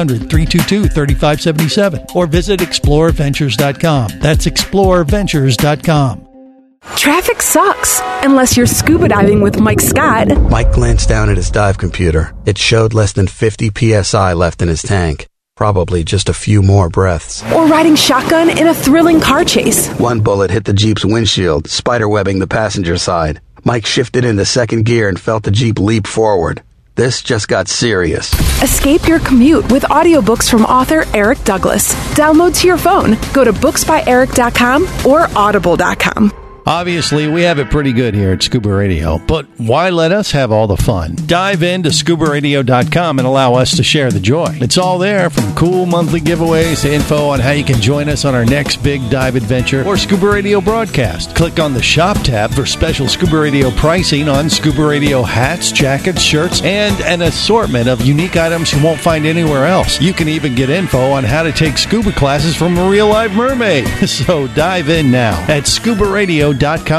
[SPEAKER 5] 1-800-322-3577. Or visit explorerventures.com. That's explorerventures.com.
[SPEAKER 19] Traffic sucks, unless you're scuba diving with Mike Scott.
[SPEAKER 8] Mike glanced down at his dive computer. It showed less than 50 PSI left in his tank. Probably just a few more breaths.
[SPEAKER 19] Or riding shotgun in a thrilling car chase.
[SPEAKER 8] One bullet hit the Jeep's windshield, spiderwebbing the passenger side. Mike shifted into second gear and felt the Jeep leap forward. This just got serious.
[SPEAKER 19] Escape your commute with audiobooks from author Eric Douglas. Download to your phone. Go to booksbyeric.com or audible.com.
[SPEAKER 5] Obviously, we have it pretty good here at Scuba Radio, but why let us have all the fun? Dive into ScubaRadio.com and allow us to share the joy. It's all there, from cool monthly giveaways to info on how you can join us on our next big dive adventure or Scuba Radio broadcast. Click on the Shop tab for special Scuba Radio pricing on Scuba Radio hats, jackets, shirts, and an assortment of unique items you won't find anywhere else. You can even get info on how to take scuba classes from a real-life mermaid. So dive in now at ScubaRadio.com.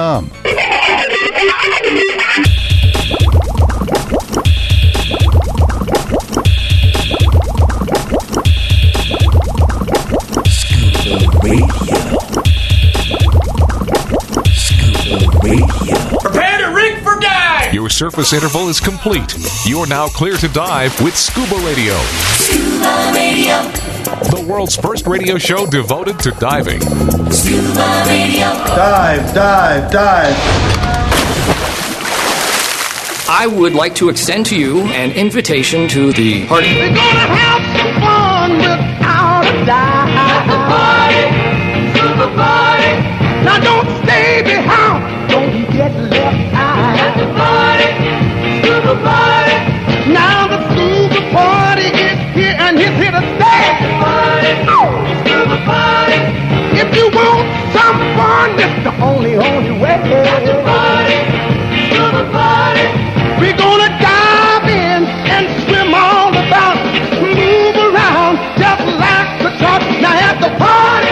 [SPEAKER 1] Prepare to rig for dive! Your surface interval is complete. You're now clear to dive with Scuba Radio.
[SPEAKER 12] Scuba Radio.
[SPEAKER 1] The world's first radio show devoted to diving.
[SPEAKER 12] Scuba Radio.
[SPEAKER 10] Dive, dive, dive.
[SPEAKER 20] I would like to extend to you an invitation to the party.
[SPEAKER 12] We're gonna have some fun without a dive. At the party, Scuba party. Now don't stay behind, don't get left out. At the party, Scuba party. Now the Scuba party is here and he's here to stay. At the party, Scuba party. If you want some fun, that's the only way. At the party, Scuba party. We're gonna dive in and swim all about, move around just like the top. Now at the party,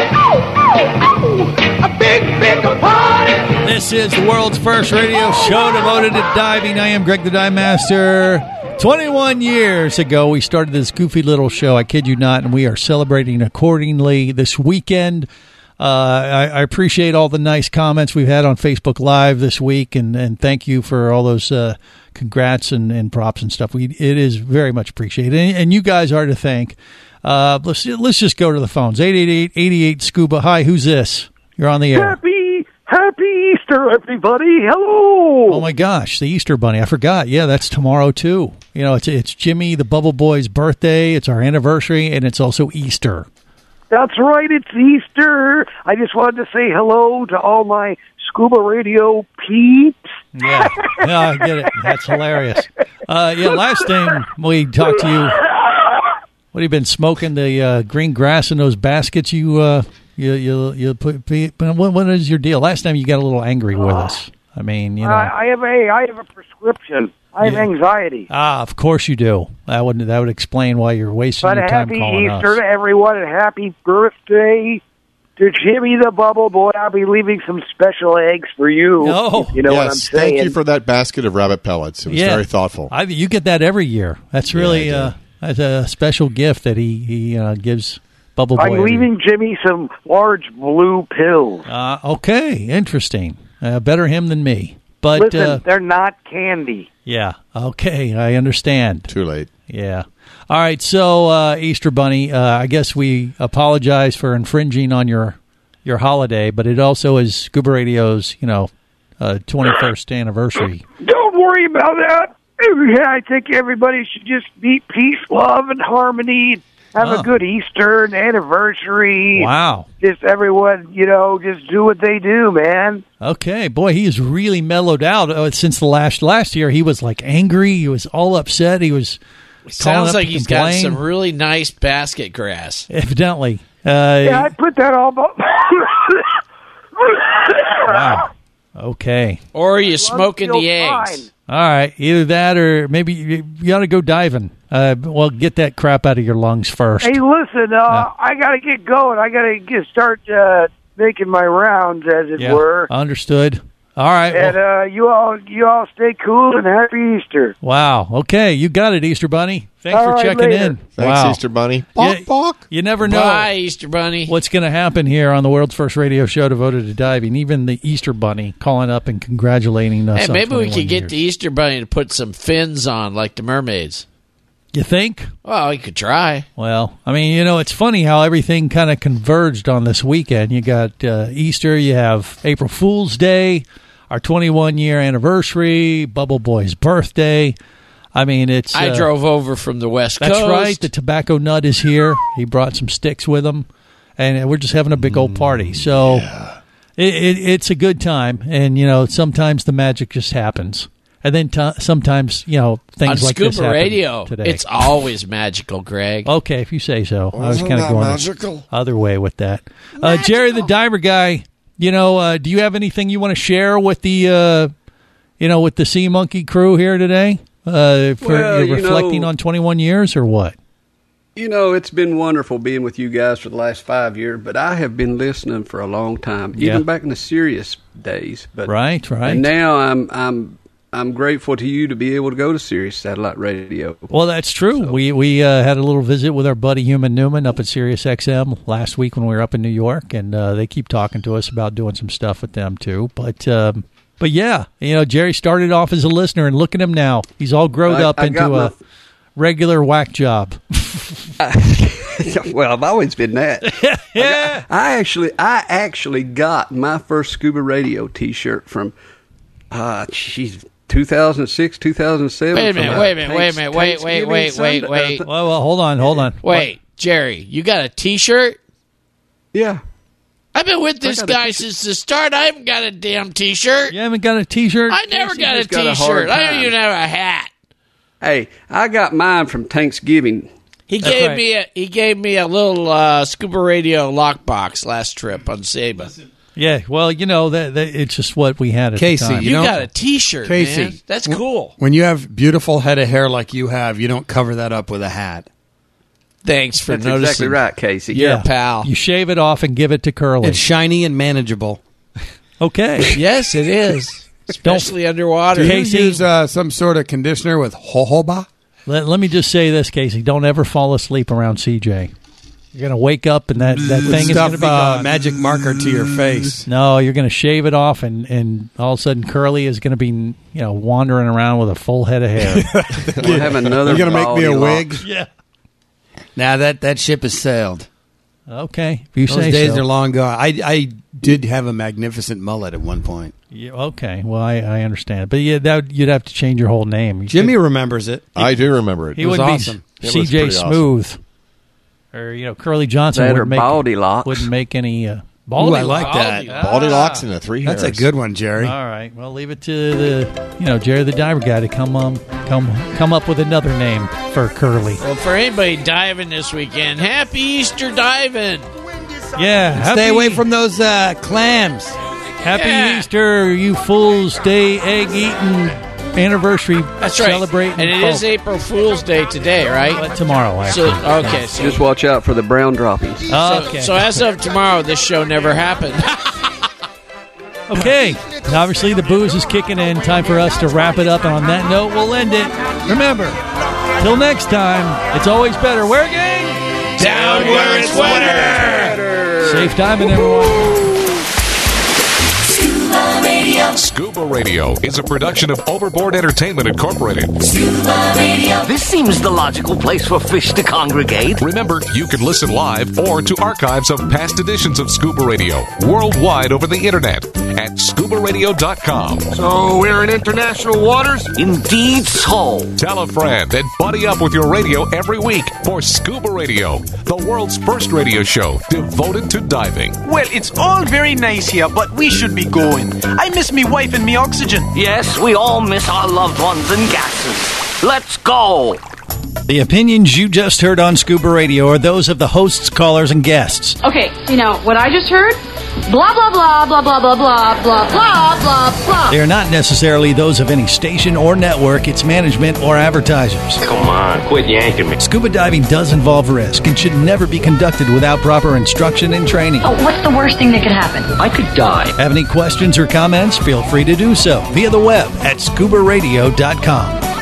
[SPEAKER 12] a big party.
[SPEAKER 5] This is the world's first radio show devoted to diving. I am Greg the Dive Master. 21 years ago, we started this goofy little show, I kid you not, and we are celebrating accordingly this weekend. I appreciate all the nice comments we've had on Facebook Live this week, and thank you for all those congrats and props and stuff. It is very much appreciated, and you guys are to thank. Let's just go to the phones. 888-88-SCUBA. Hi, who's this? You're on the air.
[SPEAKER 21] Happy Easter Easter, everybody. Hello.
[SPEAKER 5] Oh, my gosh, the Easter Bunny. I forgot. Yeah, that's tomorrow, too. You know, it's Jimmy the Bubble Boy's birthday. It's our anniversary, and it's also Easter.
[SPEAKER 21] That's right. It's Easter. I just wanted to say hello to all my Scuba Radio peeps.
[SPEAKER 5] Yeah, I get it. That's hilarious. Last time we talked to you, what have you been smoking? The green grass in those baskets you put. What is your deal? Last time you got a little angry with us. I mean, you know,
[SPEAKER 21] I have a prescription. I have anxiety.
[SPEAKER 5] Of course you do. That would explain why you're wasting your time calling us.
[SPEAKER 21] But happy Easter to everyone, and happy birthday to Jimmy the Bubble Boy. I'll be leaving some special eggs for you.
[SPEAKER 5] Oh,
[SPEAKER 21] you know what I'm saying.
[SPEAKER 22] Thank you for that basket of rabbit pellets. It was very thoughtful.
[SPEAKER 5] You get that every year. That's really that's a special gift that he gives Bubble Boy.
[SPEAKER 21] I'm leaving Jimmy some large blue pills.
[SPEAKER 5] Okay, interesting. Better him than me. But
[SPEAKER 21] listen, they're not candy.
[SPEAKER 5] Yeah. Okay, I understand.
[SPEAKER 22] Too late.
[SPEAKER 5] Yeah. All right. So Easter Bunny, I guess we apologize for infringing on your holiday, but it also is Scuba Radio's 21st anniversary.
[SPEAKER 21] Don't worry about that. I think everybody should just be peace, love, and harmony. Have a good Easter and anniversary.
[SPEAKER 5] Wow.
[SPEAKER 21] Just everyone, just do what they do, man.
[SPEAKER 5] Okay. Boy, he is really mellowed out since the last year. He was like angry. He was all upset. He was
[SPEAKER 13] sounds like he's got some really nice basket grass.
[SPEAKER 5] Evidently.
[SPEAKER 21] I put that all about.
[SPEAKER 5] Wow. Okay.
[SPEAKER 13] Or are you smoking the eggs?
[SPEAKER 21] Fine.
[SPEAKER 5] All right. Either that or maybe you ought to go diving. Well, get that crap out of your lungs first.
[SPEAKER 21] Hey, listen, I got to get going. I got to start making my rounds, as it were.
[SPEAKER 5] Understood. All right.
[SPEAKER 21] And you all stay cool and happy Easter.
[SPEAKER 5] Wow. Okay, you got it, Easter Bunny. Thanks for checking in.
[SPEAKER 22] Thanks, Easter Bunny.
[SPEAKER 5] Bonk, bonk. You never know.
[SPEAKER 13] Bye, Easter Bunny.
[SPEAKER 5] What's going to happen here on the world's first radio show devoted to diving? Even the Easter Bunny calling up and congratulating us.
[SPEAKER 13] Hey, maybe we could get the Easter Bunny to put some fins on like the mermaids.
[SPEAKER 5] You think?
[SPEAKER 13] Well, you could try.
[SPEAKER 5] Well, I mean, it's funny how everything kind of converged on this weekend. You got Easter, you have April Fool's Day, our 21-year anniversary, Bubble Boy's birthday. I mean, it's...
[SPEAKER 13] I drove over from the West Coast.
[SPEAKER 5] That's right. The Tobacco Nut is here. He brought some sticks with him, and we're just having a big old party. So it's a good time, and, sometimes the magic just happens. And then sometimes, things
[SPEAKER 13] on
[SPEAKER 5] like this happen
[SPEAKER 13] Radio,
[SPEAKER 5] today.
[SPEAKER 13] It's always magical, Greg.
[SPEAKER 5] Okay, if you say so. I was kind of going
[SPEAKER 22] magical?
[SPEAKER 5] the other way with that. Jerry the Diver Guy, do you have anything you want to share with the, with the Sea Monkey crew here today? Reflecting on 21 years or what?
[SPEAKER 14] It's been wonderful being with you guys for the last 5 years, but I have been listening for a long time, even back in the Sirius days. But
[SPEAKER 5] right.
[SPEAKER 14] And now I'm grateful to you to be able to go to Sirius Satellite Radio.
[SPEAKER 5] Well, that's true. So, we had a little visit with our buddy Human Newman up at Sirius XM last week when we were up in New York, and they keep talking to us about doing some stuff with them too. But yeah, Jerry started off as a listener, and look at him now. He's all grown up into a regular whack job.
[SPEAKER 14] Well, I've always been that. Yeah. I actually got my first Scuba Radio T-shirt from 2006, 2007.
[SPEAKER 13] Wait a minute. Wait.
[SPEAKER 5] Well, hold on.
[SPEAKER 13] Wait, Jerry, you got a T-shirt?
[SPEAKER 14] Yeah.
[SPEAKER 13] I've been with this guy since the start. I haven't got a damn T-shirt.
[SPEAKER 5] You haven't got a T-shirt?
[SPEAKER 13] I never got a T-shirt. I don't even have a hat.
[SPEAKER 14] Hey, I got mine from Thanksgiving.
[SPEAKER 13] He gave me a little Scuba Radio lockbox last trip on Saba.
[SPEAKER 5] Yeah, well, that it's just what we had at the time.
[SPEAKER 13] You got a T-shirt,
[SPEAKER 15] Casey,
[SPEAKER 13] man. That's cool.
[SPEAKER 15] When you have beautiful head of hair like you have, you don't cover that up with a hat.
[SPEAKER 13] Thanks for
[SPEAKER 14] That's
[SPEAKER 13] noticing.
[SPEAKER 14] Exactly right, Casey.
[SPEAKER 13] You're a pal.
[SPEAKER 5] You shave it off and give it to Curly.
[SPEAKER 15] It's shiny and manageable.
[SPEAKER 5] Okay.
[SPEAKER 13] Yes, it is. Especially underwater.
[SPEAKER 15] Do you use some sort of conditioner with jojoba?
[SPEAKER 5] Let me just say this, Casey. Don't ever fall asleep around CJ. You're going to wake up and that thing is going to be gone.
[SPEAKER 15] Magic marker to your face.
[SPEAKER 5] No, you're going to shave it off and all of a sudden Curly is going to be wandering around with a full head of hair.
[SPEAKER 14] We'll have another.
[SPEAKER 15] You're going to make me a wig?
[SPEAKER 5] Yeah.
[SPEAKER 15] Now that ship has sailed.
[SPEAKER 5] Okay, if you
[SPEAKER 15] Those
[SPEAKER 5] say
[SPEAKER 15] days
[SPEAKER 5] so.
[SPEAKER 15] are long gone. I did have a magnificent mullet at one point.
[SPEAKER 5] Yeah, okay, well, I understand. But yeah, you'd have to change your whole name.
[SPEAKER 15] Jimmy remembers it.
[SPEAKER 22] I do remember it.
[SPEAKER 5] He
[SPEAKER 22] It was
[SPEAKER 5] wouldn't
[SPEAKER 22] awesome.
[SPEAKER 5] be C.J. Smooth. Or, Curly Johnson
[SPEAKER 14] That
[SPEAKER 5] wouldn't
[SPEAKER 14] or
[SPEAKER 5] make,
[SPEAKER 14] Baldy Locks.
[SPEAKER 5] wouldn't make any...
[SPEAKER 15] Baldy, I like that.
[SPEAKER 22] Baldy Locks and the three hairs.
[SPEAKER 15] That's a good one, Jerry.
[SPEAKER 5] All right. Well, leave it to the, Jerry the Diver guy to come up with another name for Curly.
[SPEAKER 13] Well, for anybody diving this weekend, happy Easter diving.
[SPEAKER 5] Yeah.
[SPEAKER 15] Stay away from those clams.
[SPEAKER 5] Happy Easter, you fools! Day egg eating anniversary.
[SPEAKER 13] That's right.
[SPEAKER 5] Celebrating,
[SPEAKER 13] and it is April Fool's Day today, right?
[SPEAKER 5] Tomorrow, actually.
[SPEAKER 13] So
[SPEAKER 14] just watch out for the brown droppings.
[SPEAKER 5] Okay.
[SPEAKER 13] So as of tomorrow, this show never happened.
[SPEAKER 5] Okay. Obviously, the booze is kicking in. Time for us to wrap it up. And on that note, we'll end it. Remember, till next time, it's always better. Where, gang?
[SPEAKER 13] Down where it's wetter.
[SPEAKER 5] Safe diving, everyone.
[SPEAKER 1] Scuba Radio is a production of Overboard Entertainment Incorporated.
[SPEAKER 3] Scuba Radio. This seems the logical place for fish to congregate.
[SPEAKER 1] Remember, you can listen live or to archives of past editions of Scuba Radio worldwide over the internet at scubaradio.com.
[SPEAKER 3] So we're in international waters? Indeed so.
[SPEAKER 1] Tell a friend and buddy up with your radio every week for Scuba Radio, the world's first radio show devoted to diving.
[SPEAKER 4] Well, it's all very nice here, but we should be going. I miss me wife and me oxygen.
[SPEAKER 3] Yes, we all miss our loved ones and gases. Let's go.
[SPEAKER 5] The opinions you just heard on Scuba Radio are those of the hosts, callers, and guests.
[SPEAKER 23] Okay, what I just heard? Blah, blah, blah, blah, blah, blah, blah, blah, blah, blah, blah.
[SPEAKER 5] They are not necessarily those of any station or network, its management, or advertisers.
[SPEAKER 17] Come on, quit yanking me.
[SPEAKER 5] Scuba diving does involve risk and should never be conducted without proper instruction and training.
[SPEAKER 23] Oh, what's the worst thing that could happen?
[SPEAKER 3] I could die.
[SPEAKER 5] Have any questions or comments? Feel free to do so via the web at scubaradio.com.